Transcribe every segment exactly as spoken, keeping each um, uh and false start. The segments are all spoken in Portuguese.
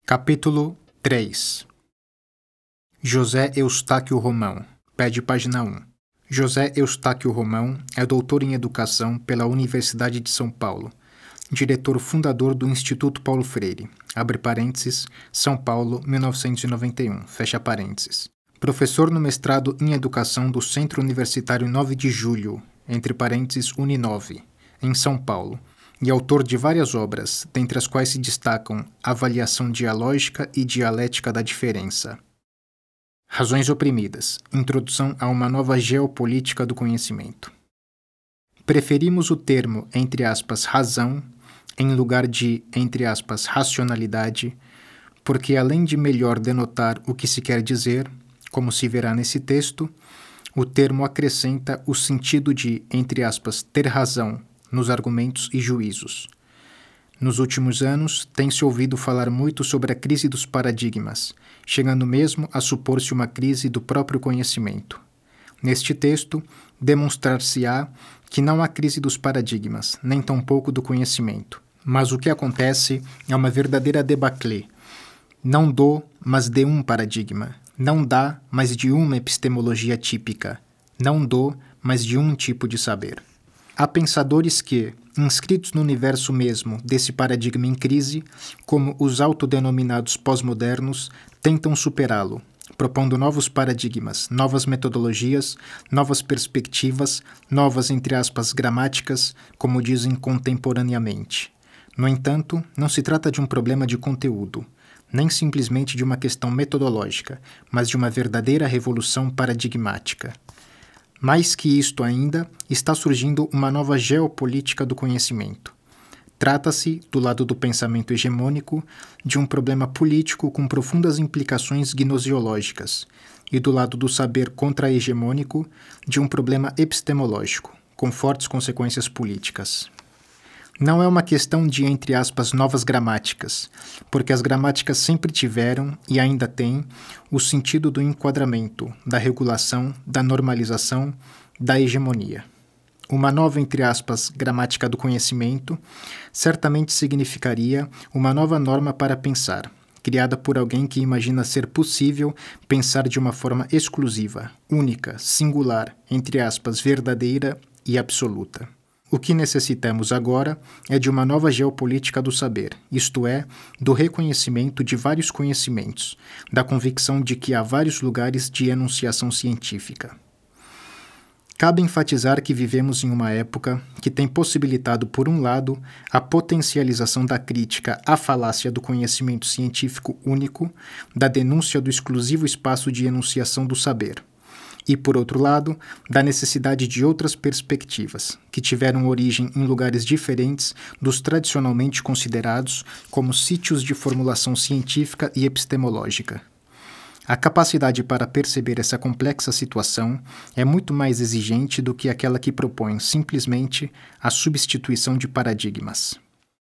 Capítulo três. José Eustáquio Romão, pé de página um. José Eustáquio Romão é doutor em Educação pela Universidade de São Paulo, diretor fundador do Instituto Paulo Freire, abre parênteses, São Paulo, mil novecentos e noventa e um, fecha parênteses. Professor no mestrado em Educação do Centro Universitário nove de Julho, entre parênteses Uninove, em São Paulo, e autor de várias obras, dentre as quais se destacam Avaliação Dialógica e Dialética da Diferença. Razões oprimidas. Introdução a uma nova geopolítica do conhecimento. Preferimos o termo, entre aspas, razão, em lugar de, entre aspas, racionalidade, porque além de melhor denotar o que se quer dizer, como se verá nesse texto, o termo acrescenta o sentido de, entre aspas, ter razão, nos argumentos e juízos. Nos últimos anos, tem-se ouvido falar muito sobre a crise dos paradigmas, chegando mesmo a supor-se uma crise do próprio conhecimento. Neste texto, demonstrar-se-á que não há crise dos paradigmas, nem tampouco do conhecimento, mas o que acontece é uma verdadeira debacle, não do, mas de um paradigma, não da, mas de uma epistemologia típica, não do, mas de um tipo de saber. Há pensadores que, inscritos no universo mesmo desse paradigma em crise, como os autodenominados pós-modernos, tentam superá-lo, propondo novos paradigmas, novas metodologias, novas perspectivas, novas, entre aspas, gramáticas, como dizem contemporaneamente. No entanto, não se trata de um problema de conteúdo, nem simplesmente de uma questão metodológica, mas de uma verdadeira revolução paradigmática. Mais que isto ainda, está surgindo uma nova geopolítica do conhecimento. Trata-se, do lado do pensamento hegemônico, de um problema político com profundas implicações gnosiológicas, e do lado do saber contra-hegemônico, de um problema epistemológico, com fortes consequências políticas. Não é uma questão de, entre aspas, novas gramáticas, porque as gramáticas sempre tiveram, e ainda têm, o sentido do enquadramento, da regulação, da normalização, da hegemonia. Uma nova, entre aspas, gramática do conhecimento certamente significaria uma nova norma para pensar, criada por alguém que imagina ser possível pensar de uma forma exclusiva, única, singular, entre aspas, verdadeira e absoluta. O que necessitamos agora é de uma nova geopolítica do saber, isto é, do reconhecimento de vários conhecimentos, da convicção de que há vários lugares de enunciação científica. Cabe enfatizar que vivemos em uma época que tem possibilitado, por um lado, a potencialização da crítica à falácia do conhecimento científico único, da denúncia do exclusivo espaço de enunciação do saber, e, por outro lado, da necessidade de outras perspectivas, que tiveram origem em lugares diferentes dos tradicionalmente considerados como sítios de formulação científica e epistemológica. A capacidade para perceber essa complexa situação é muito mais exigente do que aquela que propõe simplesmente a substituição de paradigmas.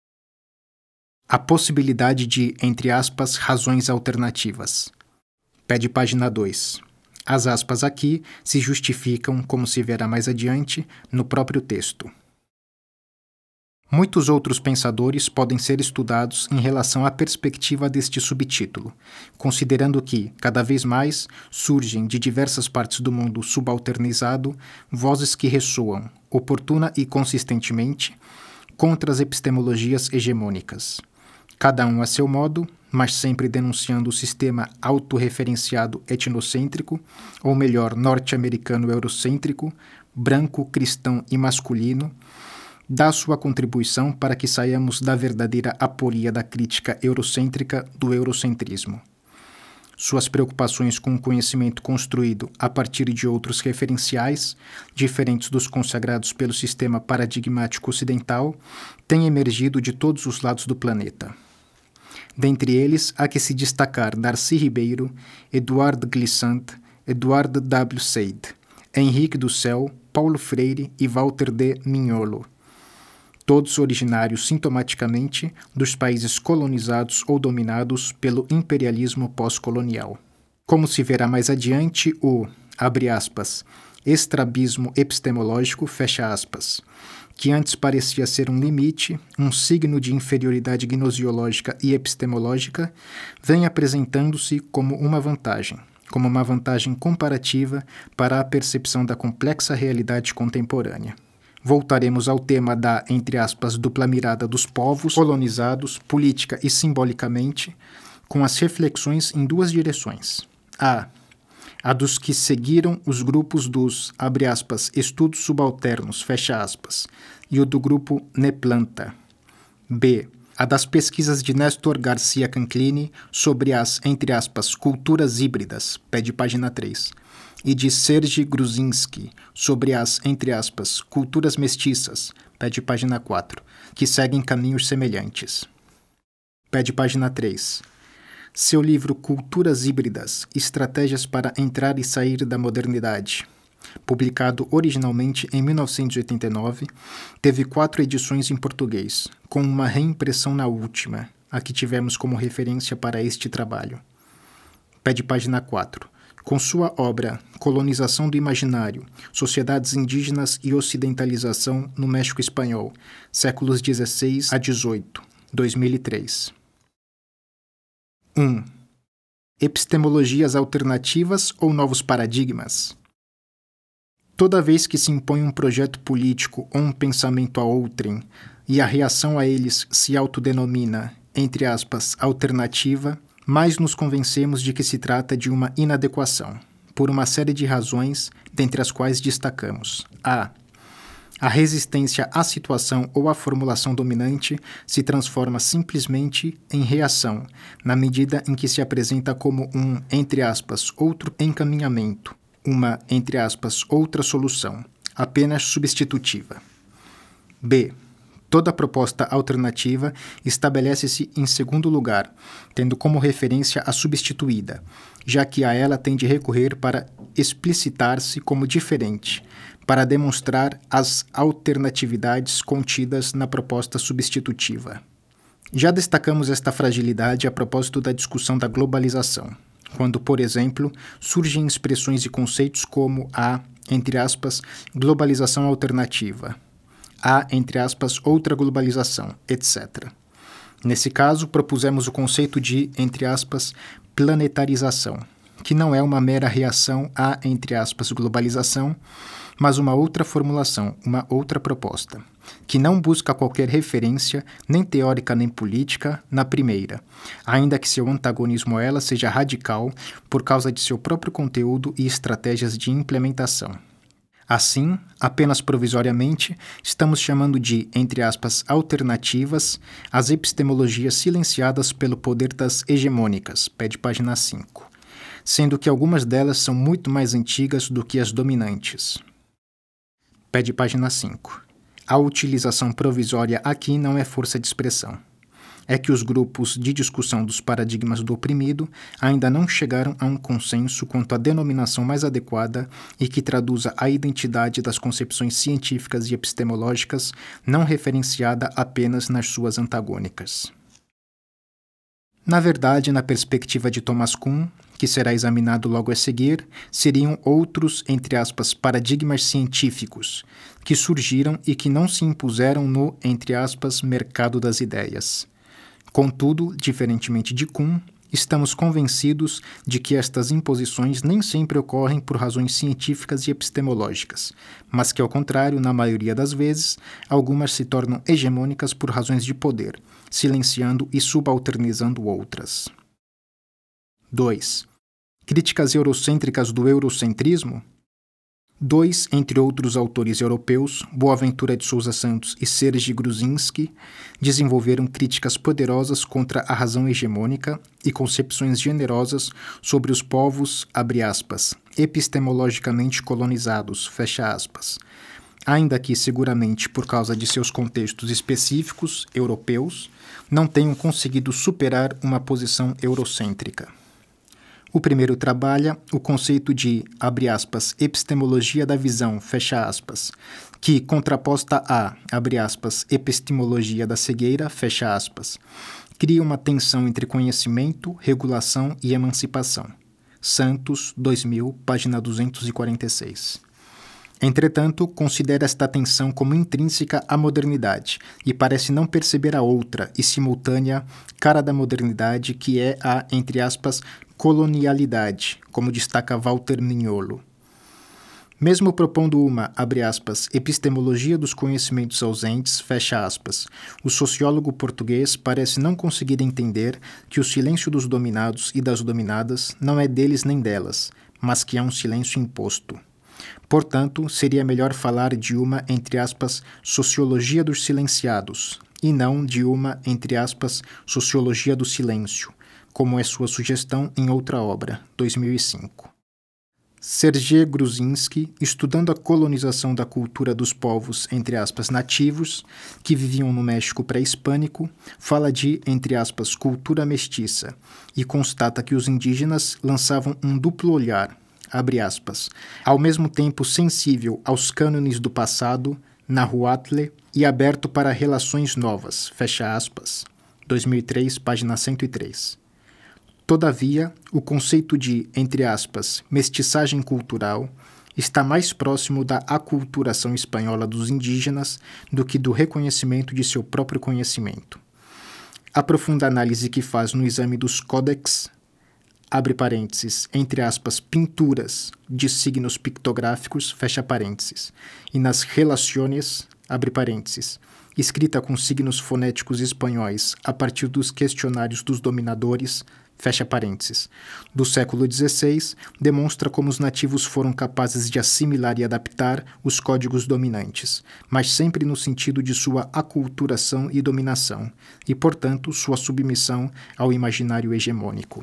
A possibilidade de, entre aspas, razões alternativas. Pé de página dois. As aspas aqui se justificam, como se verá mais adiante, no próprio texto. Muitos outros pensadores podem ser estudados em relação à perspectiva deste subtítulo, considerando que, cada vez mais, surgem de diversas partes do mundo subalternizado vozes que ressoam, oportuna e consistentemente, contra as epistemologias hegemônicas. Cada um a seu modo, mas sempre denunciando o sistema autorreferenciado etnocêntrico, ou melhor, norte-americano-eurocêntrico, branco, cristão e masculino, dá sua contribuição para que saiamos da verdadeira aporia da crítica eurocêntrica do eurocentrismo. Suas preocupações com o conhecimento construído a partir de outros referenciais, diferentes dos consagrados pelo sistema paradigmático ocidental, têm emergido de todos os lados do planeta. Dentre eles, há que se destacar Darcy Ribeiro, Eduard Glissant, Eduard W. Said, Henrique Dussel, Paulo Freire e Walter de Mignolo, todos originários sintomaticamente dos países colonizados ou dominados pelo imperialismo pós-colonial. Como se verá mais adiante, o, abre aspas, estrabismo epistemológico, fecha aspas, que antes parecia ser um limite, um signo de inferioridade gnosiológica e epistemológica, vem apresentando-se como uma vantagem, como uma vantagem comparativa para a percepção da complexa realidade contemporânea. Voltaremos ao tema da, entre aspas, dupla mirada dos povos colonizados, política e simbolicamente, com as reflexões em duas direções. A. A dos que seguiram os grupos dos, abre aspas, estudos subalternos, fecha aspas, e o do grupo Neplanta. B. A das pesquisas de Néstor Garcia Canclini sobre as, entre aspas, culturas híbridas, pé de página três, e de Serge Gruzinski sobre as, entre aspas, culturas mestiças, pé de página quatro, que seguem caminhos semelhantes. Pé de página três. Seu livro Culturas Híbridas, Estratégias para Entrar e Sair da Modernidade, publicado originalmente em mil novecentos e oitenta e nove, teve quatro edições em português, com uma reimpressão na última, a que tivemos como referência para este trabalho. Pé de página quatro. Com sua obra Colonização do Imaginário, Sociedades Indígenas e Ocidentalização no México Espanhol, séculos dezesseis a dezoito, dois mil e três. um. Epistemologias alternativas ou novos paradigmas? Toda vez que se impõe um projeto político ou um pensamento a outrem, e a reação a eles se autodenomina, entre aspas, alternativa, mais nos convencemos de que se trata de uma inadequação, por uma série de razões, dentre as quais destacamos: a. A resistência à situação ou à formulação dominante se transforma simplesmente em reação, na medida em que se apresenta como um, entre aspas, outro encaminhamento, uma, entre aspas, outra solução, apenas substitutiva. B. Toda proposta alternativa estabelece-se em segundo lugar, tendo como referência a substituída, já que a ela tem de recorrer para explicitar-se como diferente, para demonstrar as alternatividades contidas na proposta substitutiva. Já destacamos esta fragilidade a propósito da discussão da globalização, quando, por exemplo, surgem expressões e conceitos como a, entre aspas, globalização alternativa, a, entre aspas, outra globalização, etcétera. Nesse caso, propusemos o conceito de, entre aspas, planetarização, que não é uma mera reação à, entre aspas, globalização, mas uma outra formulação, uma outra proposta, que não busca qualquer referência, nem teórica nem política, na primeira, ainda que seu antagonismo a ela seja radical por causa de seu próprio conteúdo e estratégias de implementação. Assim, apenas provisoriamente, estamos chamando de, entre aspas, alternativas, as epistemologias silenciadas pelo poder das hegemônicas, pé de página cinco, sendo que algumas delas são muito mais antigas do que as dominantes. Pé de página cinco. A utilização provisória aqui não é força de expressão. É que os grupos de discussão dos paradigmas do oprimido ainda não chegaram a um consenso quanto à denominação mais adequada e que traduza a identidade das concepções científicas e epistemológicas não referenciada apenas nas suas antagônicas. Na verdade, na perspectiva de Thomas Kuhn, que será examinado logo a seguir, seriam outros, entre aspas, paradigmas científicos, que surgiram e que não se impuseram no, entre aspas, mercado das ideias. Contudo, diferentemente de Kuhn, estamos convencidos de que estas imposições nem sempre ocorrem por razões científicas e epistemológicas, mas que, ao contrário, na maioria das vezes, algumas se tornam hegemônicas por razões de poder, silenciando e subalternizando outras. dois. Críticas eurocêntricas do eurocentrismo? Dois, entre outros autores europeus, Boaventura de Sousa Santos e Serge Gruzinski, desenvolveram críticas poderosas contra a razão hegemônica e concepções generosas sobre os povos, abre aspas, epistemologicamente colonizados, fecha aspas, ainda que, seguramente por causa de seus contextos específicos, europeus, não tenham conseguido superar uma posição eurocêntrica. O primeiro trabalha o conceito de, abre aspas, epistemologia da visão, fecha aspas, que, contraposta a, abre aspas, epistemologia da cegueira, fecha aspas, cria uma tensão entre conhecimento, regulação e emancipação. Santos, dois mil, página duzentos e quarenta e seis. Entretanto, considera esta tensão como intrínseca à modernidade e parece não perceber a outra e simultânea cara da modernidade que é a, entre aspas, colonialidade, como destaca Walter Mignolo. Mesmo propondo uma, abre aspas, epistemologia dos conhecimentos ausentes, fecha aspas, o sociólogo português parece não conseguir entender que o silêncio dos dominados e das dominadas não é deles nem delas, mas que é um silêncio imposto. Portanto, seria melhor falar de uma, entre aspas, sociologia dos silenciados, e não de uma, entre aspas, sociologia do silêncio, como é sua sugestão em outra obra, dois mil e cinco. Sergei Gruzinski, estudando a colonização da cultura dos povos, entre aspas, nativos, que viviam no México pré-hispânico, fala de, entre aspas, cultura mestiça, e constata que os indígenas lançavam um duplo olhar, abre aspas, ao mesmo tempo sensível aos cânones do passado, Nahuatl, e aberto para relações novas, fecha aspas, dois mil e três, página cento e três. Todavia, o conceito de, entre aspas, mestiçagem cultural está mais próximo da aculturação espanhola dos indígenas do que do reconhecimento de seu próprio conhecimento. A profunda análise que faz no exame dos códex, abre parênteses, entre aspas, pinturas de signos pictográficos, fecha parênteses, e nas relações, abre parênteses, escrita com signos fonéticos espanhóis a partir dos questionários dos dominadores, fecha parênteses, do século dezesseis, demonstra como os nativos foram capazes de assimilar e adaptar os códigos dominantes, mas sempre no sentido de sua aculturação e dominação, e, portanto, sua submissão ao imaginário hegemônico.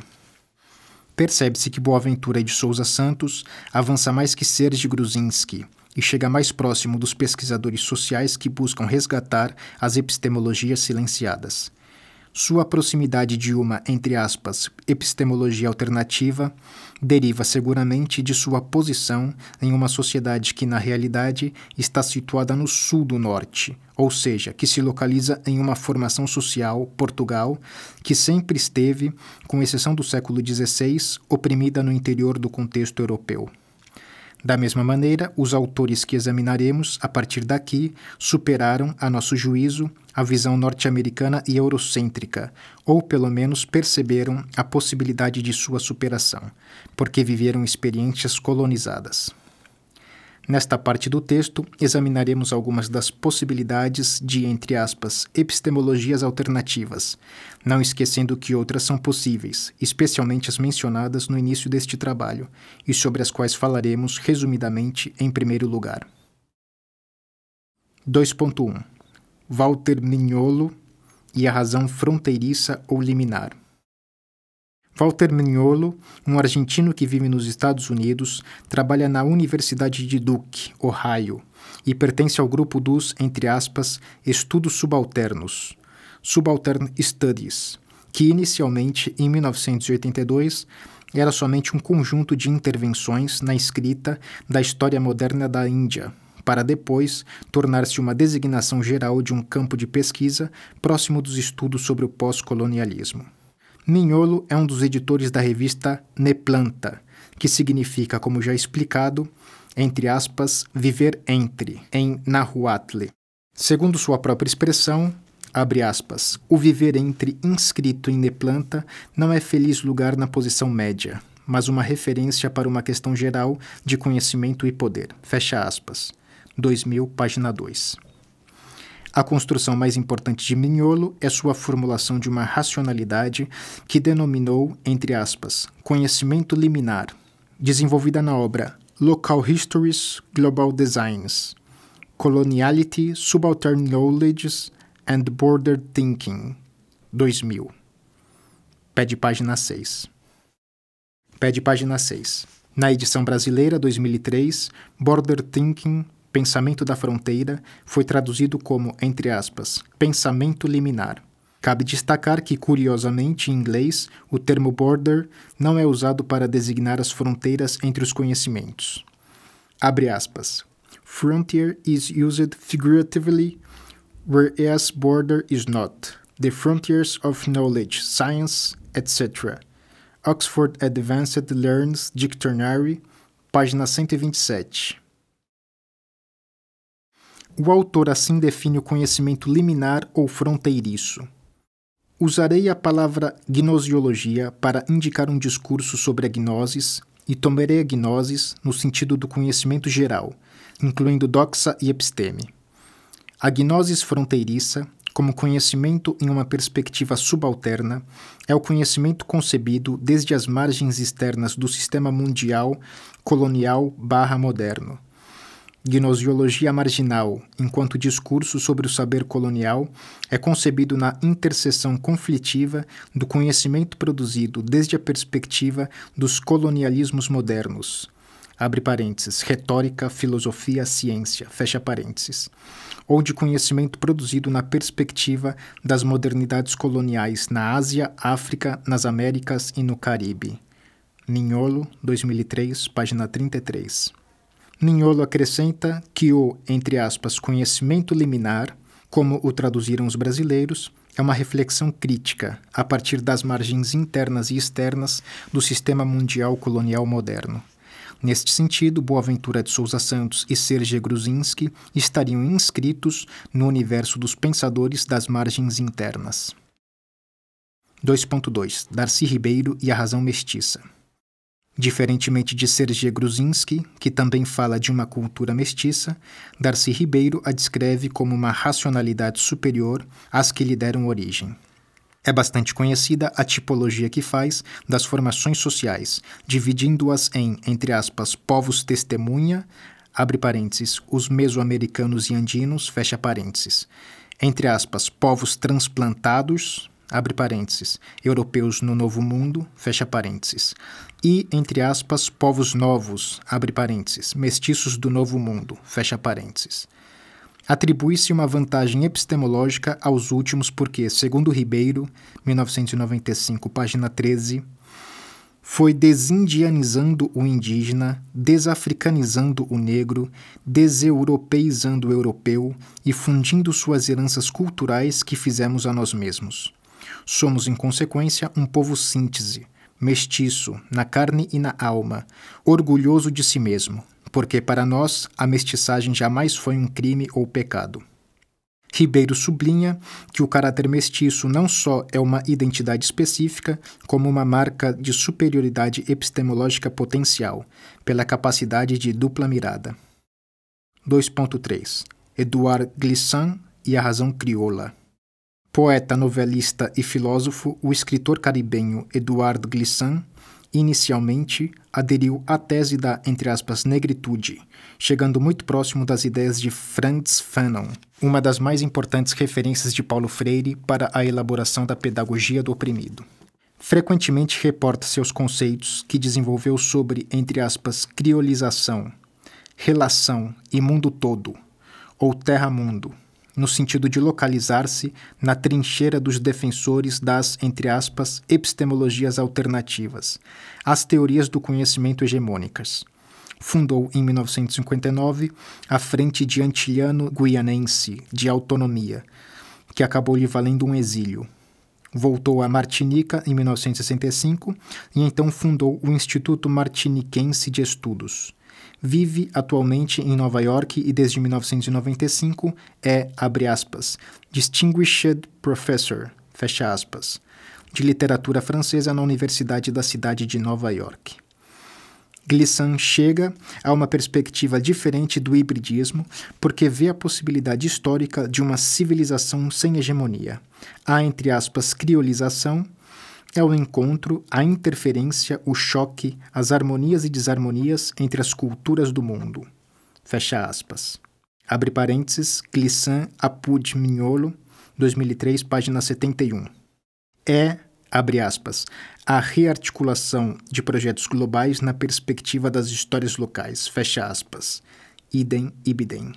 Percebe-se que Boaventura de Souza Santos avança mais que Sergei Gruzinski e chega mais próximo dos pesquisadores sociais que buscam resgatar as epistemologias silenciadas. Sua proximidade de uma, entre aspas, epistemologia alternativa deriva seguramente de sua posição em uma sociedade que, na realidade, está situada no sul do norte, ou seja, que se localiza em uma formação social, Portugal, que sempre esteve, com exceção do século dezesseis, oprimida no interior do contexto europeu. Da mesma maneira, os autores que examinaremos, a partir daqui, superaram, a nosso juízo, a visão norte-americana e eurocêntrica, ou pelo menos perceberam a possibilidade de sua superação, porque viveram experiências colonizadas. Nesta parte do texto, examinaremos algumas das possibilidades de, entre aspas, epistemologias alternativas, não esquecendo que outras são possíveis, especialmente as mencionadas no início deste trabalho, e sobre as quais falaremos resumidamente em primeiro lugar. dois ponto um. Walter Mignolo e a razão fronteiriça ou liminar. Walter Mignolo, um argentino que vive nos Estados Unidos, trabalha na Universidade de Duke, Ohio, e pertence ao grupo dos, entre aspas, estudos subalternos, Subaltern Studies, que inicialmente, em mil novecentos e oitenta e dois, era somente um conjunto de intervenções na escrita da história moderna da Índia, para depois tornar-se uma designação geral de um campo de pesquisa próximo dos estudos sobre o pós-colonialismo. Mignolo é um dos editores da revista Neplanta, que significa, como já explicado, entre aspas, viver entre, em Nahuatl. Segundo sua própria expressão, abre aspas, o viver entre inscrito em Neplanta não é feliz lugar na posição média, mas uma referência para uma questão geral de conhecimento e poder, fecha aspas, dois mil, página dois. A construção mais importante de Mignolo é sua formulação de uma racionalidade que denominou, entre aspas, conhecimento liminar, desenvolvida na obra Local Histories, Global Designs, Coloniality, Subaltern Knowledge and Border Thinking, dois mil. Pé de página seis. Pé de página seis. Na edição brasileira, dois mil e três, Border Thinking, Pensamento da Fronteira, foi traduzido como, entre aspas, pensamento liminar. Cabe destacar que, curiosamente, em inglês, o termo border não é usado para designar as fronteiras entre os conhecimentos. Abre aspas. Frontier is used figuratively, whereas border is not. The frontiers of knowledge, science, et cetera. Oxford Advanced Learns Dictionary, página cento e vinte e sete. O autor assim define o conhecimento liminar ou fronteiriço. Usarei a palavra gnosiologia para indicar um discurso sobre a gnosis e tomarei a gnosis no sentido do conhecimento geral, incluindo doxa e episteme. A gnosis fronteiriça, como conhecimento em uma perspectiva subalterna, é o conhecimento concebido desde as margens externas do sistema mundial colonial barra moderno. Gnosiologia marginal, enquanto discurso sobre o saber colonial, é concebido na interseção conflitiva do conhecimento produzido desde a perspectiva dos colonialismos modernos, abre parênteses, retórica, filosofia, ciência, fecha parênteses, ou de conhecimento produzido na perspectiva das modernidades coloniais na Ásia, África, nas Américas e no Caribe. Mignolo, dois mil e três, página trinta e três. Mignolo acrescenta que o, entre aspas, conhecimento liminar, como o traduziram os brasileiros, é uma reflexão crítica, a partir das margens internas e externas do sistema mundial colonial moderno. Neste sentido, Boaventura de Souza Santos e Serge Gruzinski estariam inscritos no universo dos pensadores das margens internas. dois ponto dois. Darcy Ribeiro e a razão mestiça. Diferentemente de Serge Gruzinski, que também fala de uma cultura mestiça, Darcy Ribeiro a descreve como uma racionalidade superior às que lhe deram origem. É bastante conhecida a tipologia que faz das formações sociais, dividindo-as em, entre aspas, povos testemunha, abre parênteses, os mesoamericanos e andinos, fecha parênteses, entre aspas, povos transplantados, abre parênteses, europeus no Novo Mundo, fecha parênteses, e, entre aspas, povos novos, abre parênteses, mestiços do Novo Mundo, fecha parênteses. Atribui-se uma vantagem epistemológica aos últimos porque, segundo Ribeiro, mil novecentos e noventa e cinco, página treze, foi desindianizando o indígena, desafricanizando o negro, deseuropeizando o europeu e fundindo suas heranças culturais que fizemos a nós mesmos. Somos, em consequência, um povo síntese, mestiço, na carne e na alma, orgulhoso de si mesmo, porque para nós a mestiçagem jamais foi um crime ou pecado. Ribeiro sublinha que o caráter mestiço não só é uma identidade específica, como uma marca de superioridade epistemológica potencial, pela capacidade de dupla mirada. dois ponto três. Edouard Glissant e a razão crioula. Poeta, novelista e filósofo, o escritor caribenho Edouard Glissant inicialmente aderiu à tese da, entre aspas, negritude, chegando muito próximo das ideias de Frantz Fanon, uma das mais importantes referências de Paulo Freire para a elaboração da pedagogia do oprimido. Frequentemente reporta seus conceitos que desenvolveu sobre, entre aspas, criolização, relação e mundo todo, ou terra-mundo, no sentido de localizar-se na trincheira dos defensores das, entre aspas, epistemologias alternativas, as teorias do conhecimento hegemônicas. Fundou, em mil novecentos e cinquenta e nove, a Frente de Antiliano-Guianense de Autonomia, que acabou lhe valendo um exílio. Voltou a Martinica, em mil novecentos e sessenta e cinco, e então fundou o Instituto Martiniquense de Estudos. Vive atualmente em Nova York e desde mil novecentos e noventa e cinco é, abre aspas, Distinguished Professor, fecha aspas, de literatura francesa na Universidade da cidade de Nova York. Glissant chega a uma perspectiva diferente do hibridismo porque vê a possibilidade histórica de uma civilização sem hegemonia. A, entre aspas, criolização é o encontro, a interferência, o choque, as harmonias e desarmonias entre as culturas do mundo. Fecha aspas. Abre parênteses, Glissant, Apud Mignolo, dois mil e três, página setenta e um. É, abre aspas, a rearticulação de projetos globais na perspectiva das histórias locais. Fecha aspas. Idem ibidem.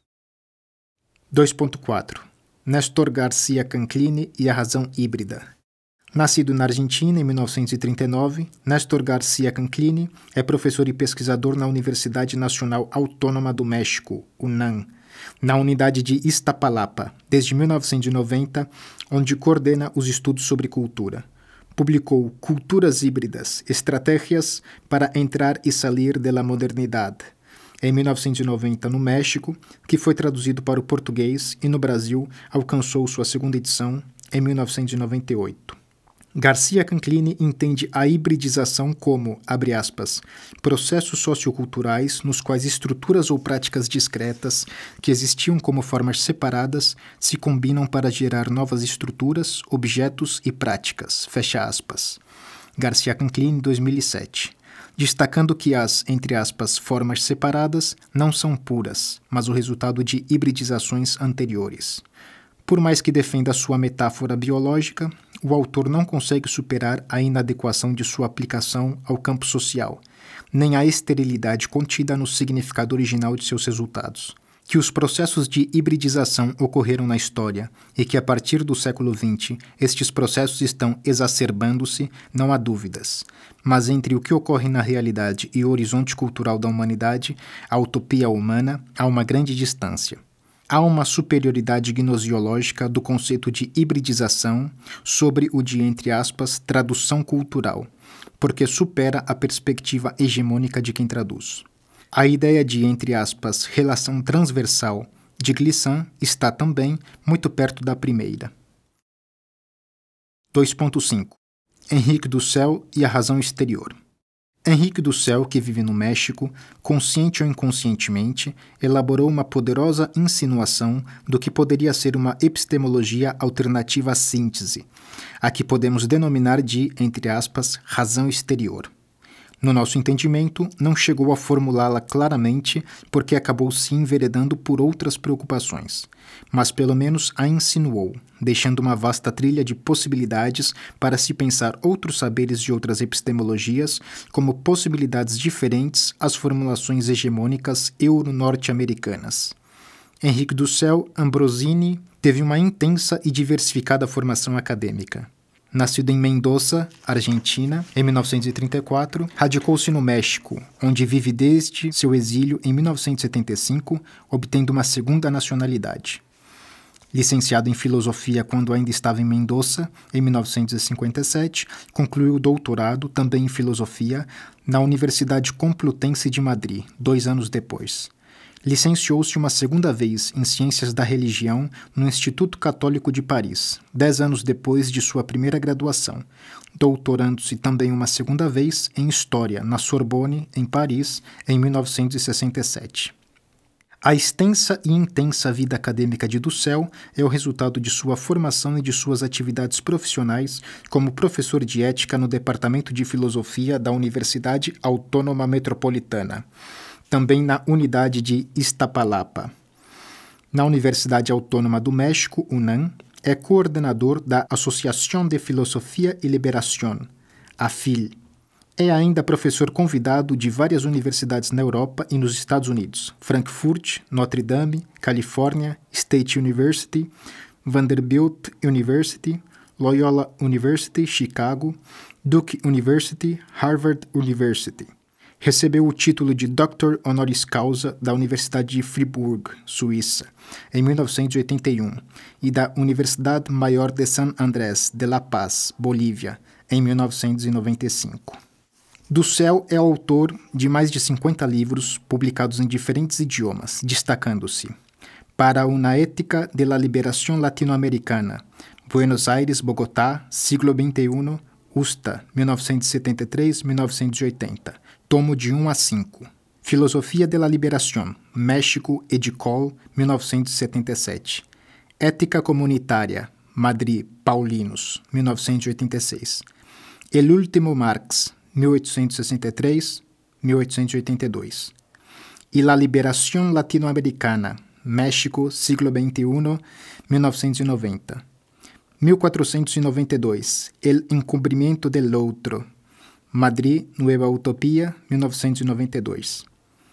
dois ponto quatro. Néstor Garcia Canclini e a razão híbrida. Nascido na Argentina em mil novecentos e trinta e nove, Néstor Garcia Canclini é professor e pesquisador na Universidade Nacional Autônoma do México, UNAM, na unidade de Iztapalapa, desde mil novecentos e noventa, onde coordena os estudos sobre cultura. Publicou Culturas Híbridas, Estratégias para Entrar e Salir de la Modernidade, em mil novecentos e noventa no México, que foi traduzido para o português e no Brasil alcançou sua segunda edição em mil novecentos e noventa e oito. Garcia Canclini entende a hibridização como, abre aspas, processos socioculturais nos quais estruturas ou práticas discretas, que existiam como formas separadas, se combinam para gerar novas estruturas, objetos e práticas, fecha aspas. Garcia Canclini, dois mil e sete. Destacando que as, entre aspas, formas separadas não são puras, mas o resultado de hibridizações anteriores. Por mais que defenda sua metáfora biológica, o autor não consegue superar a inadequação de sua aplicação ao campo social, nem a esterilidade contida no significado original de seus resultados. Que os processos de hibridização ocorreram na história e que, a partir do século vinte, estes processos estão exacerbando-se, não há dúvidas. Mas entre o que ocorre na realidade e o horizonte cultural da humanidade, a utopia humana, há uma grande distância. Há uma superioridade gnosiológica do conceito de hibridização sobre o de, entre aspas, tradução cultural, porque supera a perspectiva hegemônica de quem traduz. A ideia de, entre aspas, relação transversal de Glissant está também muito perto da primeira. dois ponto cinco. Henrique Dussel e a razão exterior. Henrique Dussel, que vive no México, consciente ou inconscientemente, elaborou uma poderosa insinuação do que poderia ser uma epistemologia alternativa à síntese, a que podemos denominar de, entre aspas, razão exterior. No nosso entendimento, não chegou a formulá-la claramente porque acabou se enveredando por outras preocupações, mas pelo menos a insinuou, deixando uma vasta trilha de possibilidades para se pensar outros saberes de outras epistemologias como possibilidades diferentes às formulações hegemônicas euro-norte-americanas. Henrique Dussel Ambrosini teve uma intensa e diversificada formação acadêmica. Nascido em Mendoza, Argentina, em mil novecentos e trinta e quatro, radicou-se no México, onde vive desde seu exílio em mil novecentos e setenta e cinco, obtendo uma segunda nacionalidade. Licenciado em Filosofia quando ainda estava em Mendoza, em mil novecentos e cinquenta e sete, concluiu o doutorado, também em Filosofia, na Universidade Complutense de Madrid, dois anos depois. Licenciou-se uma segunda vez em Ciências da Religião no Instituto Católico de Paris, dez anos depois de sua primeira graduação, doutorando-se também uma segunda vez em História na Sorbonne, em Paris, em mil novecentos e sessenta e sete. A extensa e intensa vida acadêmica de Dussel é o resultado de sua formação e de suas atividades profissionais como professor de ética no Departamento de Filosofia da Universidade Autônoma Metropolitana, também na unidade de Iztapalapa. Na Universidade Autônoma do México, UNAM, é coordenador da Associación de Filosofía y Liberación, a F I L. É ainda professor convidado de várias universidades na Europa e nos Estados Unidos: Frankfurt, Notre Dame, Califórnia, State University, Vanderbilt University, Loyola University, Chicago, Duke University, Harvard University. Recebeu o título de Doctor Honoris Causa da Universidade de Fribourg, Suíça, em mil novecentos e oitenta e um, e da Universidade Maior de San Andrés de La Paz, Bolívia, em mil novecentos e noventa e cinco. Dussel é autor de mais de cinquenta livros publicados em diferentes idiomas, destacando-se Para una ética de la liberación latinoamericana, Buenos Aires, Bogotá, siglo vinte e um, U S T A, mil novecentos e setenta e três a mil novecentos e oitenta, tomo de um a cinco. Filosofia de la Liberación, México, Edicol, mil novecentos e setenta e sete. Ética Comunitária, Madrid, Paulinos, mil novecentos e oitenta e seis. El Último Marx, mil oitocentos e sessenta e três a mil oitocentos e oitenta e dois. E la Liberación Latinoamericana, México, siglo vinte e um, mil novecentos e noventa. mil quatrocentos e noventa e dois, El Encubrimiento del Outro, Madrid, Nueva Utopia, mil novecentos e noventa e dois.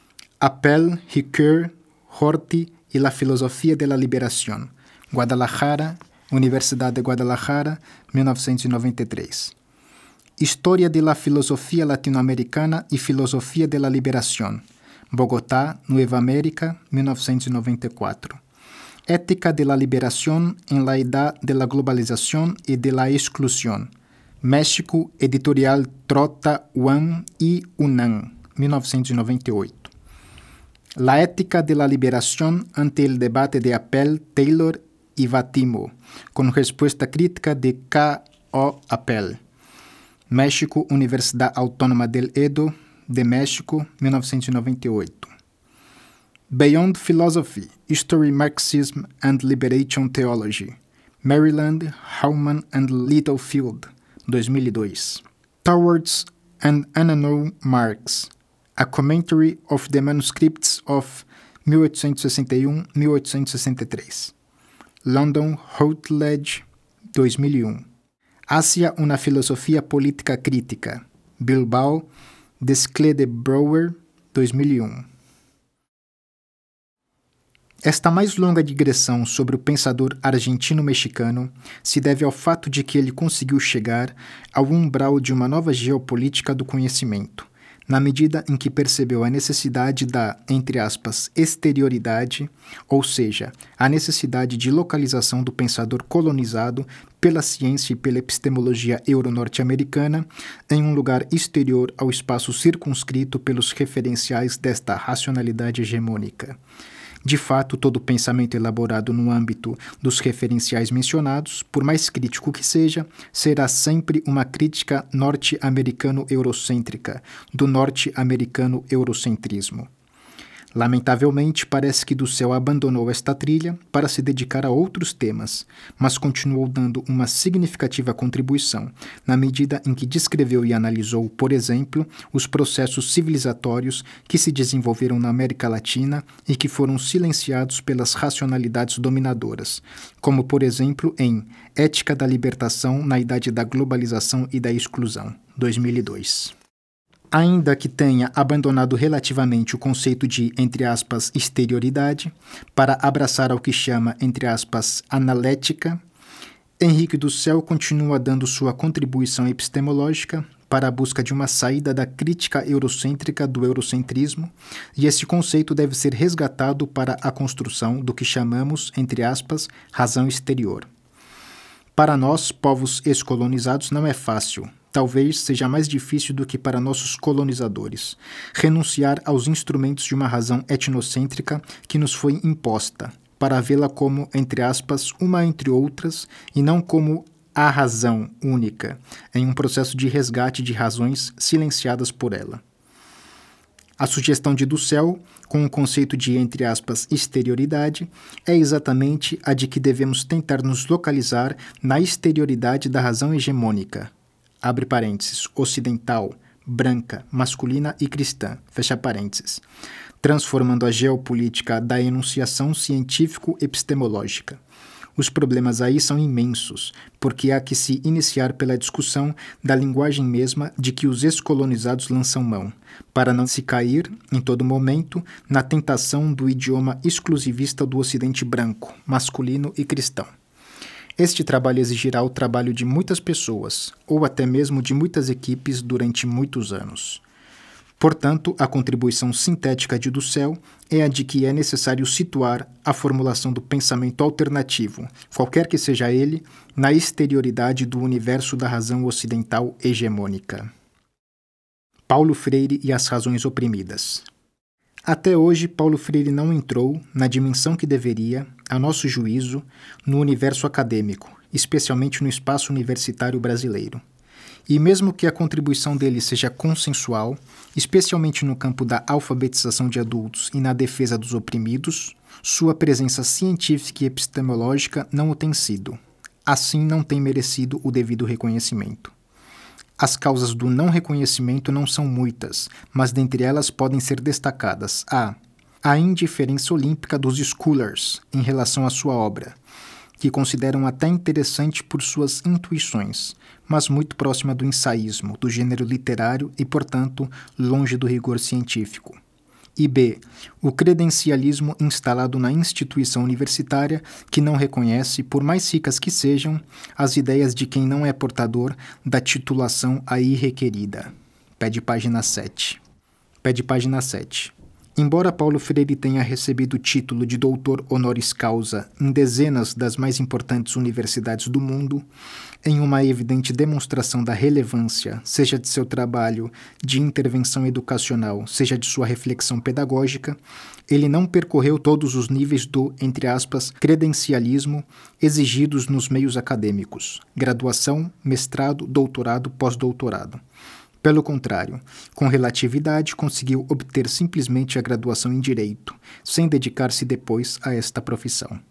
Appel, Ricoeur, Horthy e la Filosofia de la Liberación, Guadalajara, Universidade de Guadalajara, mil novecentos e noventa e três. História de la Filosofia Latinoamericana e Filosofia de la Liberación, Bogotá, Nueva América, mil novecentos e noventa e quatro. Ética de la Liberación en la Edad de la Globalización y de la Exclusión, México, Editorial Trota U A M e UNAM, mil novecentos e noventa e oito. La ética de la liberación ante el debate de Appel, Taylor y Vatimo, con respuesta crítica de K O Appel. México, Universidad Autónoma del Edo, de México, mil novecentos e noventa e oito. Beyond Philosophy, History, Marxism and Liberation Theology, Maryland, Howman and Littlefield, dois mil e dois. Towards an Unknown Marx, A Commentary of the Manuscripts of mil oitocentos e sessenta e um a mil oitocentos e sessenta e três. London, Routledge, dois mil e um. Hacia una filosofía política crítica, Bilbao, Desclée de Brouwer, dois mil e um. Esta mais longa digressão sobre o pensador argentino-mexicano se deve ao fato de que ele conseguiu chegar ao umbral de uma nova geopolítica do conhecimento, na medida em que percebeu a necessidade da, entre aspas, exterioridade, ou seja, a necessidade de localização do pensador colonizado pela ciência e pela epistemologia euro-norte-americana em um lugar exterior ao espaço circunscrito pelos referenciais desta racionalidade hegemônica. De fato, todo pensamento elaborado no âmbito dos referenciais mencionados, por mais crítico que seja, será sempre uma crítica norte-americano-eurocêntrica, do norte-americano-eurocentrismo. Lamentavelmente, parece que Dussel abandonou esta trilha para se dedicar a outros temas, mas continuou dando uma significativa contribuição, na medida em que descreveu e analisou, por exemplo, os processos civilizatórios que se desenvolveram na América Latina e que foram silenciados pelas racionalidades dominadoras, como, por exemplo, em Ética da Libertação na Idade da Globalização e da Exclusão, dois mil e dois. Ainda que tenha abandonado relativamente o conceito de, entre aspas, exterioridade, para abraçar ao que chama, entre aspas, analética, Henrique Dussel continua dando sua contribuição epistemológica para a busca de uma saída da crítica eurocêntrica do eurocentrismo, e esse conceito deve ser resgatado para a construção do que chamamos, entre aspas, razão exterior. Para nós, povos ex-colonizados, não é fácil, talvez seja mais difícil do que para nossos colonizadores, renunciar aos instrumentos de uma razão etnocêntrica que nos foi imposta, para vê-la como, entre aspas, uma entre outras, e não como a razão única, em um processo de resgate de razões silenciadas por ela. A sugestão de Dussel, com o conceito de, entre aspas, exterioridade, é exatamente a de que devemos tentar nos localizar na exterioridade da razão hegemônica, abre parênteses, ocidental, branca, masculina e cristã, fecha parênteses, transformando a geopolítica da enunciação científico-epistemológica. Os problemas aí são imensos, porque há que se iniciar pela discussão da linguagem mesma de que os ex-colonizados lançam mão, para não se cair, em todo momento, na tentação do idioma exclusivista do Ocidente branco, masculino e cristão. Este trabalho exigirá o trabalho de muitas pessoas, ou até mesmo de muitas equipes durante muitos anos. Portanto, a contribuição sintética de Dussel é a de que é necessário situar a formulação do pensamento alternativo, qualquer que seja ele, na exterioridade do universo da razão ocidental hegemônica. Paulo Freire e as razões oprimidas. Até hoje, Paulo Freire não entrou, na dimensão que deveria, a nosso juízo, no universo acadêmico, especialmente no espaço universitário brasileiro. E mesmo que a contribuição dele seja consensual, especialmente no campo da alfabetização de adultos e na defesa dos oprimidos, sua presença científica e epistemológica não o tem sido. Assim, não tem merecido o devido reconhecimento. As causas do não reconhecimento não são muitas, mas dentre elas podem ser destacadas a a indiferença olímpica dos scholars em relação à sua obra, que consideram até interessante por suas intuições, mas muito próxima do ensaísmo, do gênero literário e, portanto, longe do rigor científico. E b. O credencialismo instalado na instituição universitária que não reconhece, por mais ricas que sejam, as ideias de quem não é portador da titulação aí requerida. Pé de página sete. Pé de página sete. Embora Paulo Freire tenha recebido o título de doutor honoris causa em dezenas das mais importantes universidades do mundo, em uma evidente demonstração da relevância, seja de seu trabalho de intervenção educacional, seja de sua reflexão pedagógica, ele não percorreu todos os níveis do, entre aspas, credencialismo exigidos nos meios acadêmicos: graduação, mestrado, doutorado, pós-doutorado. Pelo contrário, com relatividade conseguiu obter simplesmente a graduação em Direito, sem dedicar-se depois a esta profissão.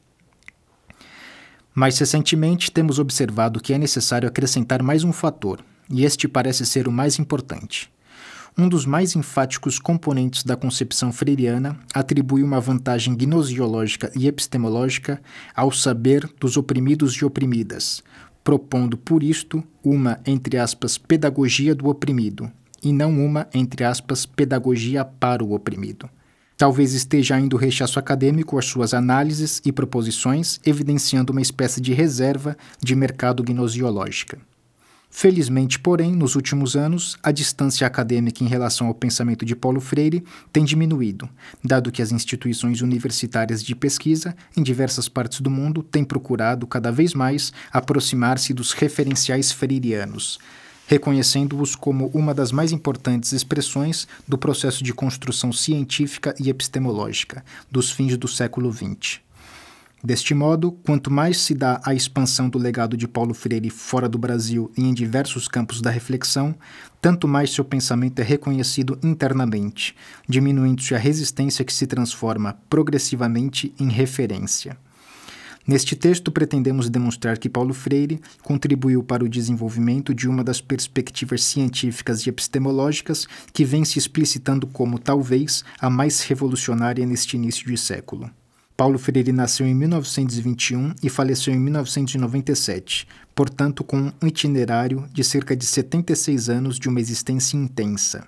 Mais recentemente, temos observado que é necessário acrescentar mais um fator, e este parece ser o mais importante. Um dos mais enfáticos componentes da concepção freiriana atribui uma vantagem gnosiológica e epistemológica ao saber dos oprimidos e oprimidas, propondo por isto uma, entre aspas, pedagogia do oprimido, e não uma, entre aspas, pedagogia para o oprimido. Talvez esteja ainda o rechaço acadêmico às suas análises e proposições, evidenciando uma espécie de reserva de mercado gnosiológica. Felizmente, porém, nos últimos anos, a distância acadêmica em relação ao pensamento de Paulo Freire tem diminuído, dado que as instituições universitárias de pesquisa em diversas partes do mundo têm procurado cada vez mais aproximar-se dos referenciais freirianos, reconhecendo-os como uma das mais importantes expressões do processo de construção científica e epistemológica dos fins do século vinte. Deste modo, quanto mais se dá a expansão do legado de Paulo Freire fora do Brasil e em diversos campos da reflexão, tanto mais seu pensamento é reconhecido internamente, diminuindo-se a resistência que se transforma progressivamente em referência. Neste texto, pretendemos demonstrar que Paulo Freire contribuiu para o desenvolvimento de uma das perspectivas científicas e epistemológicas que vem se explicitando como, talvez, a mais revolucionária neste início de século. Paulo Freire nasceu em mil novecentos e vinte e um e faleceu em mil novecentos e noventa e sete, portanto com um itinerário de cerca de setenta e seis anos de uma existência intensa.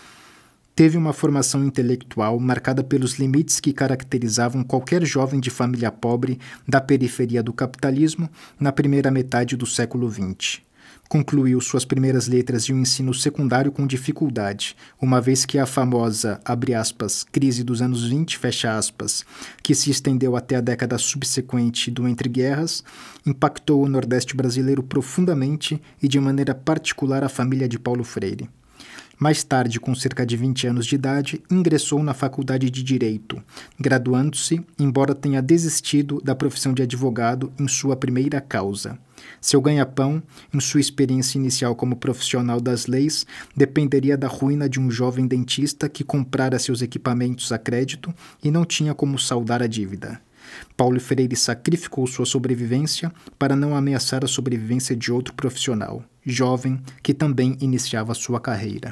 Teve uma formação intelectual marcada pelos limites que caracterizavam qualquer jovem de família pobre da periferia do capitalismo na primeira metade do século vinte. Concluiu suas primeiras letras e o ensino secundário com dificuldade, uma vez que a famosa, abre aspas, crise dos anos vinte, fecha aspas, que se estendeu até a década subsequente do entreguerras, impactou o Nordeste brasileiro profundamente e de maneira particular a família de Paulo Freire. Mais tarde, com cerca de vinte anos de idade, ingressou na Faculdade de Direito, graduando-se, embora tenha desistido da profissão de advogado em sua primeira causa. Seu ganha-pão, em sua experiência inicial como profissional das leis, dependeria da ruína de um jovem dentista que comprara seus equipamentos a crédito e não tinha como saldar a dívida. Paulo Freire sacrificou sua sobrevivência para não ameaçar a sobrevivência de outro profissional, jovem, que também iniciava sua carreira.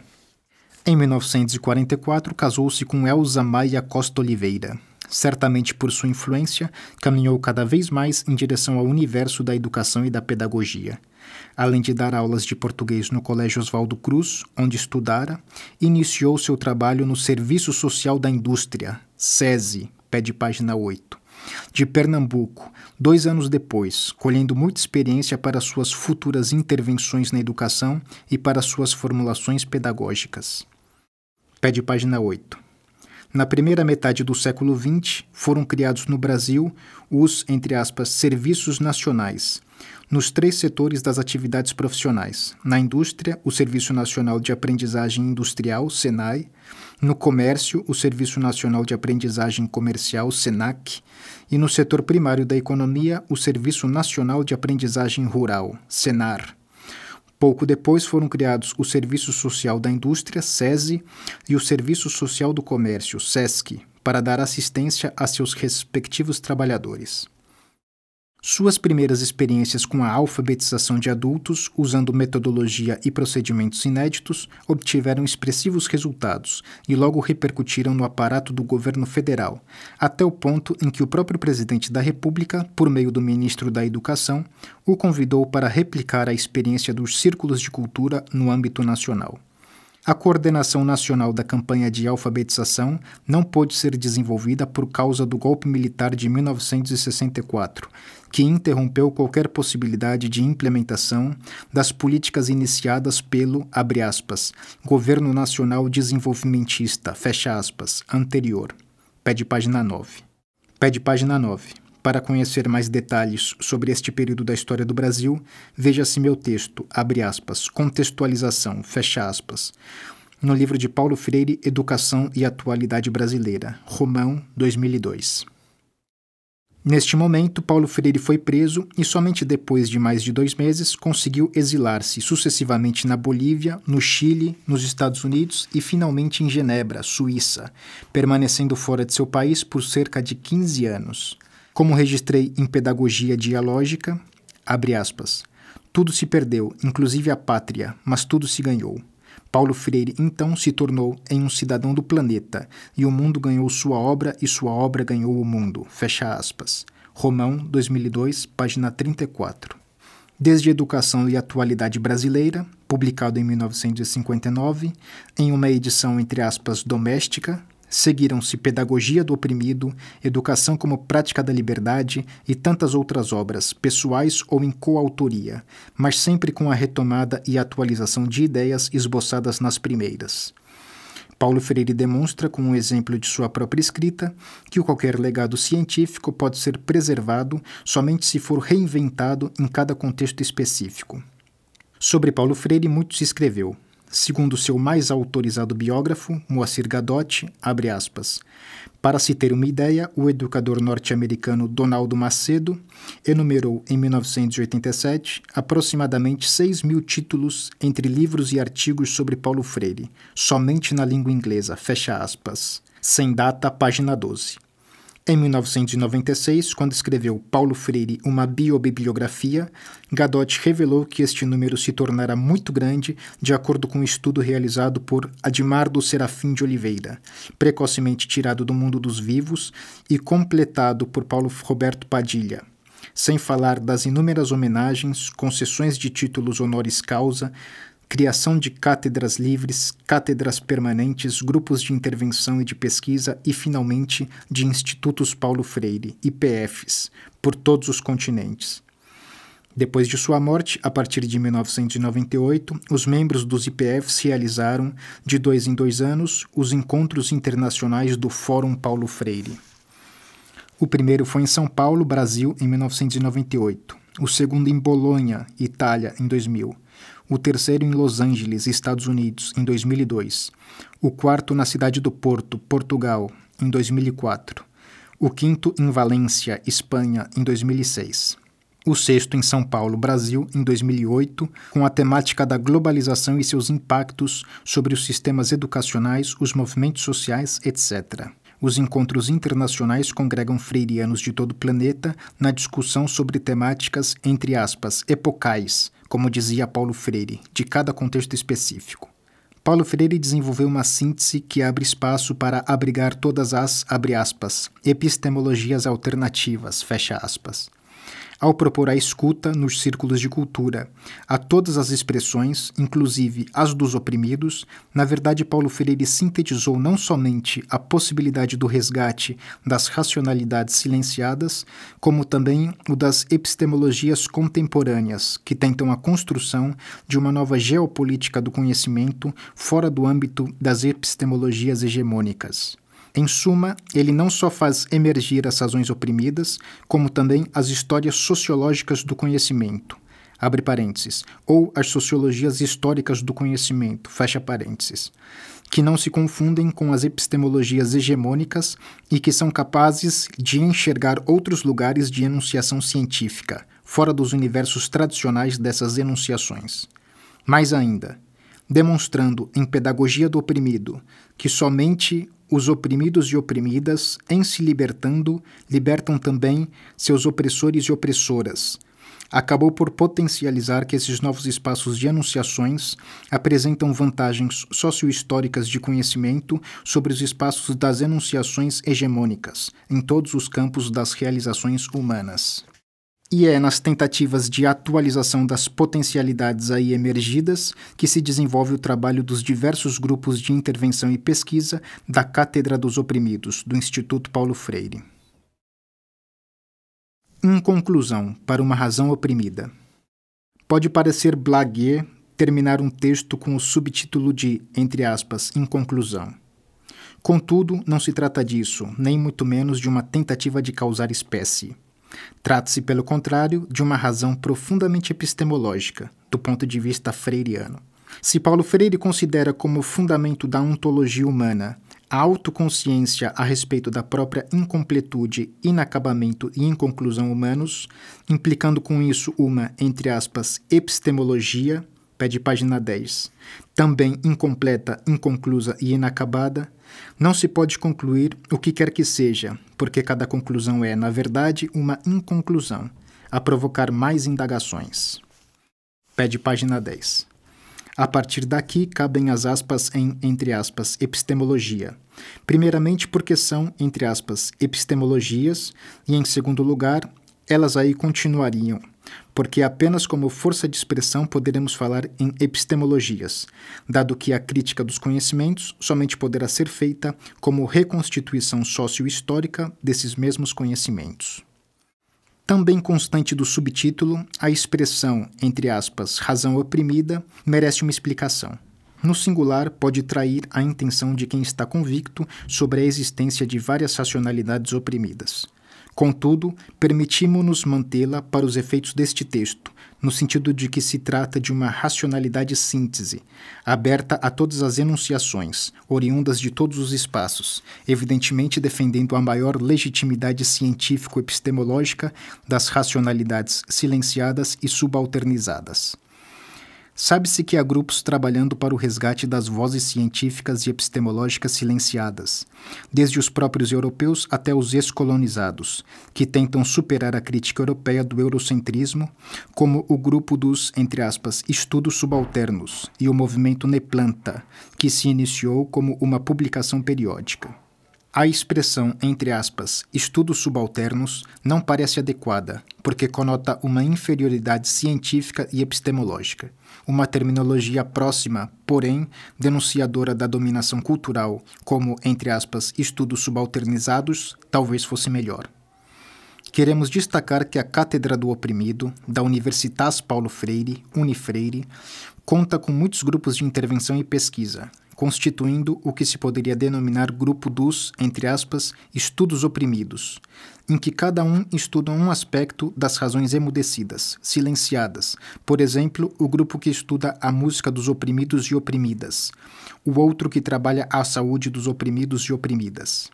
Em mil novecentos e quarenta e quatro, casou-se com Elza Maia Costa Oliveira. Certamente por sua influência, caminhou cada vez mais em direção ao universo da educação e da pedagogia. Além de dar aulas de português no Colégio Oswaldo Cruz, onde estudara, iniciou seu trabalho no Serviço Social da Indústria, SESI, pé de página oito, de Pernambuco, dois anos depois, colhendo muita experiência para suas futuras intervenções na educação e para suas formulações pedagógicas. Pé de página oito. Na primeira metade do século vinte, foram criados no Brasil os, entre aspas, serviços nacionais, nos três setores das atividades profissionais: na indústria, o Serviço Nacional de Aprendizagem Industrial, SENAI; no comércio, o Serviço Nacional de Aprendizagem Comercial, SENAC; e no setor primário da economia, o Serviço Nacional de Aprendizagem Rural, SENAR. Pouco depois foram criados o Serviço Social da Indústria, SESI, e o Serviço Social do Comércio, SESC, para dar assistência a seus respectivos trabalhadores. Suas primeiras experiências com a alfabetização de adultos, usando metodologia e procedimentos inéditos, obtiveram expressivos resultados e logo repercutiram no aparato do governo federal, até o ponto em que o próprio presidente da República, por meio do ministro da Educação, o convidou para replicar a experiência dos círculos de cultura no âmbito nacional. A coordenação nacional da campanha de alfabetização não pôde ser desenvolvida por causa do golpe militar de mil novecentos e sessenta e quatro, que interrompeu qualquer possibilidade de implementação das políticas iniciadas pelo, abre aspas, Governo Nacional Desenvolvimentista, fecha aspas, anterior. Pede página nove. Pede página nove. Para conhecer mais detalhes sobre este período da história do Brasil, veja-se meu texto, abre aspas, contextualização, fecha aspas, no livro de Paulo Freire, Educação e Atualidade Brasileira, Romão, dois mil e dois. Neste momento, Paulo Freire foi preso e somente depois de mais de dois meses conseguiu exilar-se sucessivamente na Bolívia, no Chile, nos Estados Unidos e finalmente em Genebra, Suíça, permanecendo fora de seu país por cerca de quinze anos. Como registrei em Pedagogia Dialógica, abre aspas, tudo se perdeu, inclusive a pátria, mas tudo se ganhou. Paulo Freire, então, se tornou em um cidadão do planeta, e o mundo ganhou sua obra e sua obra ganhou o mundo, fecha aspas. Romão, dois mil e dois, página trinta e quatro. Desde Educação e Atualidade Brasileira, publicado em mil novecentos e cinquenta e nove, em uma edição, entre aspas, doméstica, seguiram-se Pedagogia do Oprimido, Educação como Prática da Liberdade e tantas outras obras, pessoais ou em coautoria, mas sempre com a retomada e atualização de ideias esboçadas nas primeiras. Paulo Freire demonstra, com um exemplo de sua própria escrita, que qualquer legado científico pode ser preservado somente se for reinventado em cada contexto específico. Sobre Paulo Freire muito se escreveu. Segundo seu mais autorizado biógrafo, Moacir Gadotti, abre aspas, para se ter uma ideia, o educador norte-americano Donaldo Macedo enumerou em mil novecentos e oitenta e sete aproximadamente seis mil títulos entre livros e artigos sobre Paulo Freire, somente na língua inglesa, fecha aspas, sem data, página doze. Em mil novecentos e noventa e seis, quando escreveu Paulo Freire, uma biobibliografia, Gadotti revelou que este número se tornara muito grande de acordo com um estudo realizado por Admardo Serafim de Oliveira, precocemente tirado do mundo dos vivos e completado por Paulo Roberto Padilha, sem falar das inúmeras homenagens, concessões de títulos honoris causa, criação de cátedras livres, cátedras permanentes, grupos de intervenção e de pesquisa e, finalmente, de institutos Paulo Freire, I P Fs, por todos os continentes. Depois de sua morte, a partir de mil novecentos e noventa e oito, os membros dos I P Fs realizaram, de dois em dois anos, os encontros internacionais do Fórum Paulo Freire. O primeiro foi em São Paulo, Brasil, em mil novecentos e noventa e oito. O segundo em Bolonha, Itália, em dois mil. O terceiro em Los Angeles, Estados Unidos, em dois mil e dois. O quarto na cidade do Porto, Portugal, em dois mil e quatro. O quinto em Valência, Espanha, em dois mil e seis. O sexto em São Paulo, Brasil, em dois mil e oito, com a temática da globalização e seus impactos sobre os sistemas educacionais, os movimentos sociais, etcétera. Os encontros internacionais congregam freirianos de todo o planeta na discussão sobre temáticas, entre aspas, epocais, como dizia Paulo Freire, de cada contexto específico. Paulo Freire desenvolveu uma síntese que abre espaço para abrigar todas as, abre aspas, epistemologias alternativas, fecha aspas. Ao propor a escuta nos círculos de cultura a todas as expressões, inclusive as dos oprimidos, na verdade Paulo Freire sintetizou não somente a possibilidade do resgate das racionalidades silenciadas, como também o das epistemologias contemporâneas, que tentam a construção de uma nova geopolítica do conhecimento fora do âmbito das epistemologias hegemônicas. Em suma, ele não só faz emergir as razões oprimidas, como também as histórias sociológicas do conhecimento, abre parênteses, ou as sociologias históricas do conhecimento, fecha parênteses, que não se confundem com as epistemologias hegemônicas e que são capazes de enxergar outros lugares de enunciação científica, fora dos universos tradicionais dessas enunciações. Mais ainda, demonstrando em Pedagogia do Oprimido que somente os oprimidos e oprimidas, em se libertando, libertam também seus opressores e opressoras. Acabou por potencializar que esses novos espaços de enunciações apresentam vantagens sociohistóricas de conhecimento sobre os espaços das enunciações hegemônicas, em todos os campos das realizações humanas. E é nas tentativas de atualização das potencialidades aí emergidas que se desenvolve o trabalho dos diversos grupos de intervenção e pesquisa da Cátedra dos Oprimidos, do Instituto Paulo Freire. Em conclusão, para uma razão oprimida. Pode parecer blagueur terminar um texto com o subtítulo de, entre aspas, em conclusão. Contudo, não se trata disso, nem muito menos de uma tentativa de causar espécie. Trata-se, pelo contrário, de uma razão profundamente epistemológica, do ponto de vista freiriano. Se Paulo Freire considera como fundamento da ontologia humana a autoconsciência a respeito da própria incompletude, inacabamento e inconclusão humanos, implicando com isso uma, entre aspas, epistemologia, pede página dez, também incompleta, inconclusa e inacabada, não se pode concluir o que quer que seja, porque cada conclusão é, na verdade, uma inconclusão, a provocar mais indagações. Pede página dez. A partir daqui, cabem as aspas em, entre aspas, epistemologia. Primeiramente porque são, entre aspas, epistemologias, e em segundo lugar, elas aí continuariam, porque apenas como força de expressão poderemos falar em epistemologias, dado que a crítica dos conhecimentos somente poderá ser feita como reconstituição socio-histórica desses mesmos conhecimentos. Também constante do subtítulo, a expressão, entre aspas, razão oprimida, merece uma explicação. No singular, pode trair a intenção de quem está convicto sobre a existência de várias racionalidades oprimidas. Contudo, permitimos-nos mantê-la para os efeitos deste texto, no sentido de que se trata de uma racionalidade síntese, aberta a todas as enunciações, oriundas de todos os espaços, evidentemente defendendo a maior legitimidade científico-epistemológica das racionalidades silenciadas e subalternizadas. Sabe-se que há grupos trabalhando para o resgate das vozes científicas e epistemológicas silenciadas, desde os próprios europeus até os ex-colonizados, que tentam superar a crítica europeia do eurocentrismo, como o grupo dos, entre aspas, estudos subalternos e o movimento Neplanta, que se iniciou como uma publicação periódica. A expressão, entre aspas, estudos subalternos não parece adequada, porque conota uma inferioridade científica e epistemológica. Uma terminologia próxima, porém, denunciadora da dominação cultural, como, entre aspas, estudos subalternizados, talvez fosse melhor. Queremos destacar que a Cátedra do Oprimido, da Universitas Paulo Freire, Unifreire, conta com muitos grupos de intervenção e pesquisa, constituindo o que se poderia denominar grupo dos, entre aspas, estudos oprimidos, em que cada um estuda um aspecto das razões emudecidas, silenciadas, por exemplo, o grupo que estuda a música dos oprimidos e oprimidas, o outro que trabalha a saúde dos oprimidos e oprimidas.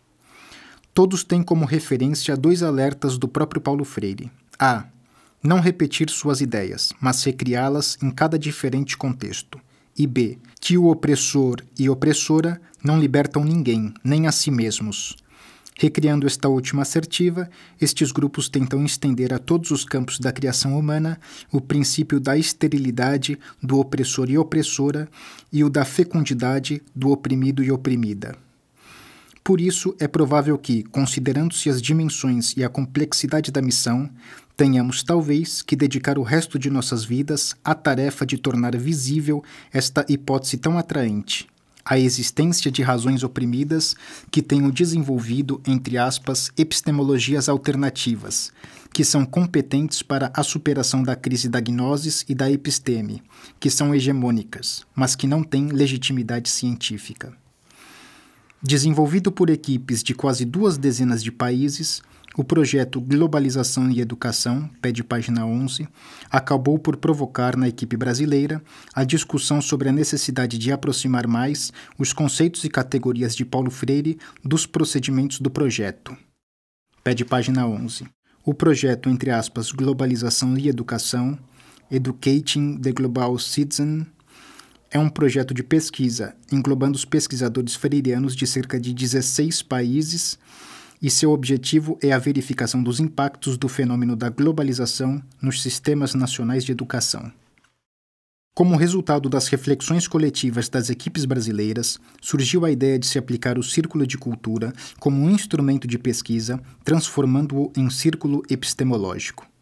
Todos têm como referência dois alertas do próprio Paulo Freire. A. Não repetir suas ideias, mas recriá-las em cada diferente contexto. E B. Que o opressor e opressora não libertam ninguém, nem a si mesmos. Recriando esta última assertiva, estes grupos tentam estender a todos os campos da criação humana o princípio da esterilidade do opressor e opressora e o da fecundidade do oprimido e oprimida. Por isso, é provável que, considerando-se as dimensões e a complexidade da missão, tenhamos talvez que dedicar o resto de nossas vidas à tarefa de tornar visível esta hipótese tão atraente, a existência de razões oprimidas que tenham desenvolvido, entre aspas, epistemologias alternativas, que são competentes para a superação da crise da gnosis e da episteme, que são hegemônicas, mas que não têm legitimidade científica. Desenvolvido por equipes de quase duas dezenas de países, o projeto Globalização e Educação, pede página onze, acabou por provocar na equipe brasileira a discussão sobre a necessidade de aproximar mais os conceitos e categorias de Paulo Freire dos procedimentos do projeto. Pede página onze. O projeto, entre aspas, Globalização e Educação, Educating the Global Citizen, é um projeto de pesquisa, englobando os pesquisadores freirianos de cerca de dezesseis países, e seu objetivo é a verificação dos impactos do fenômeno da globalização nos sistemas nacionais de educação. Como resultado das reflexões coletivas das equipes brasileiras, surgiu a ideia de se aplicar o círculo de cultura como um instrumento de pesquisa, transformando-o em círculo epistemológico.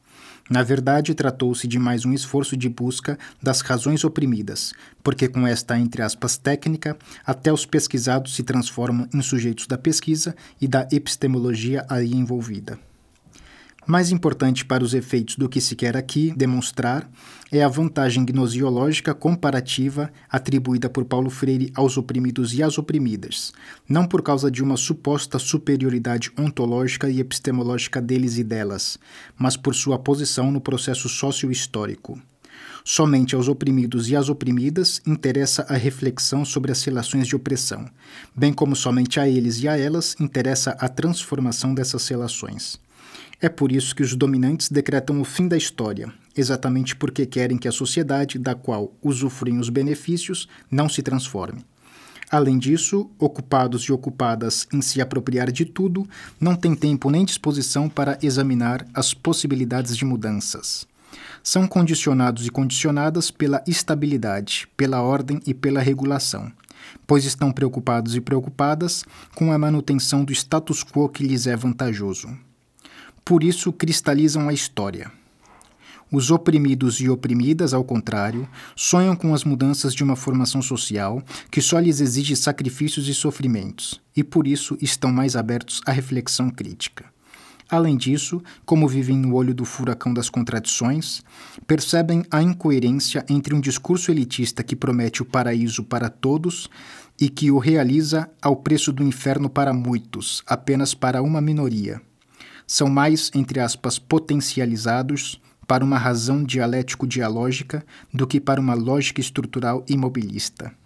Na verdade, tratou-se de mais um esforço de busca das razões oprimidas, porque com esta, entre aspas, técnica, até os pesquisados se transformam em sujeitos da pesquisa e da epistemologia aí envolvida. Mais importante para os efeitos do que se quer aqui demonstrar é a vantagem gnosiológica comparativa atribuída por Paulo Freire aos oprimidos e às oprimidas, não por causa de uma suposta superioridade ontológica e epistemológica deles e delas, mas por sua posição no processo socio-histórico. Somente aos oprimidos e às oprimidas interessa a reflexão sobre as relações de opressão, bem como somente a eles e a elas interessa a transformação dessas relações. É por isso que os dominantes decretam o fim da história, exatamente porque querem que a sociedade, da qual usufruem os benefícios, não se transforme. Além disso, ocupados e ocupadas em se apropriar de tudo, não têm tempo nem disposição para examinar as possibilidades de mudanças. São condicionados e condicionadas pela estabilidade, pela ordem e pela regulação, pois estão preocupados e preocupadas com a manutenção do status quo que lhes é vantajoso. Por isso, cristalizam a história. Os oprimidos e oprimidas, ao contrário, sonham com as mudanças de uma formação social que só lhes exige sacrifícios e sofrimentos, e por isso estão mais abertos à reflexão crítica. Além disso, como vivem no olho do furacão das contradições, percebem a incoerência entre um discurso elitista que promete o paraíso para todos e que o realiza ao preço do inferno para muitos, apenas para uma minoria. São mais, entre aspas, potencializados para uma razão dialético-dialógica do que para uma lógica estrutural imobilista.